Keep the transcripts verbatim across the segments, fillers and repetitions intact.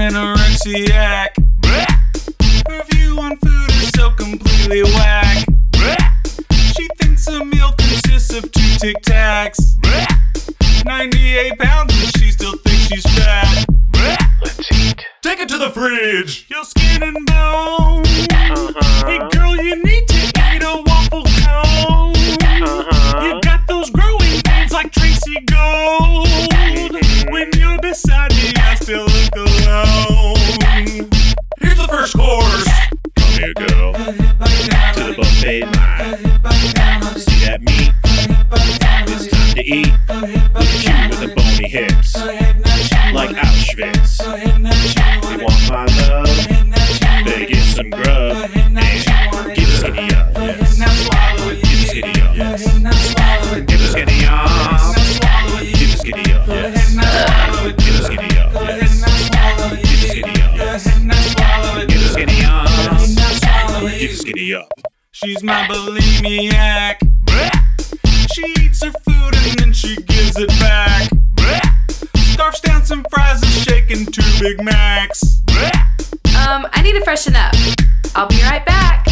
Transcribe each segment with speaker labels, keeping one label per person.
Speaker 1: anorexiac. Her view on food is so completely whack. She thinks a meal consists of two Tic Tacs. ninety-eight pounds and she still thinks she's fat.
Speaker 2: Let's eat.
Speaker 1: Take it to the fridge. Your skin and bone.
Speaker 2: Uh-huh.
Speaker 1: Hey girl, you need to eat a waffle cone.
Speaker 2: Uh-huh.
Speaker 1: You got those growing pains like Tracy Gold. When you're beside me, I still look alone. Here's the first course.
Speaker 3: Come here, girl, to the buffet line. See that meat? It's time to eat. Look at you with the bony hips, like Auschwitz. You want my love? Better get some grub and get a skinny up. Yes. Get a skinny up. Yes. Get a skinny up. Get a skinny up. Yes. Get a skinny up. Yes. Get a skinny up. Yes. Get a skinny up. Get a skinny up.
Speaker 1: She's my bulimiac. She eats her food and then she gives it back. Scarfs down some fries and shaking two Big Macs.
Speaker 4: Um, I need to freshen up. I'll be right back.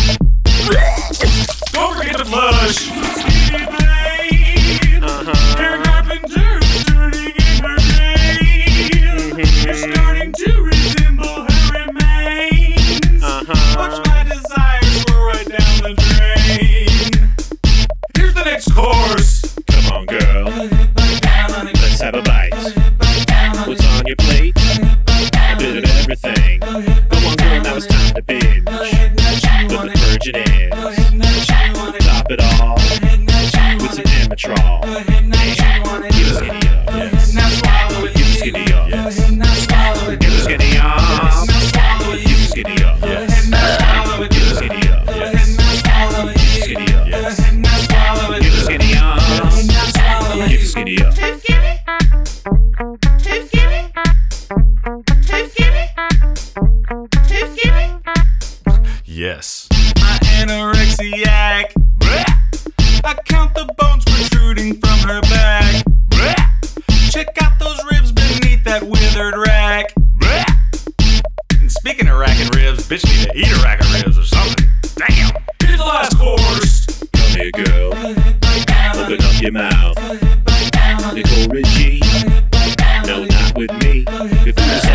Speaker 1: Don't forget to flush. Skinny blade.
Speaker 2: Uh-huh.
Speaker 1: Karen Carpenter is turning in her grave. It's starting to resemble her remains.
Speaker 2: Uh-huh.
Speaker 1: Watch my desires roll right down the drain. Here's the next course.
Speaker 3: Come on, girl, let's have a bite. What's on your plate? A bit of everything. Come on, girl, now it's time to binge. Put the virgin in. Top it all with some Amatrol. Give a skinny up, yes. Give a skinny up, yes. Give a skinny up. Give a skinny up, yes. Give a skinny up, yes. Give a skinny up, yes. Give a skinny up. Give a skinny up.
Speaker 4: Too skinny? Too skinny? Too skinny? Too skinny?
Speaker 1: Yes. My anorexiac. I count the bones protruding from her back. Check out those ribs beneath that withered rack. And speaking of racking ribs, bitch need to eat a rack of ribs or something. Damn. Here's the last course.
Speaker 3: Come here, girl, open up your mouth. Nicole Richie, no, not with me. If you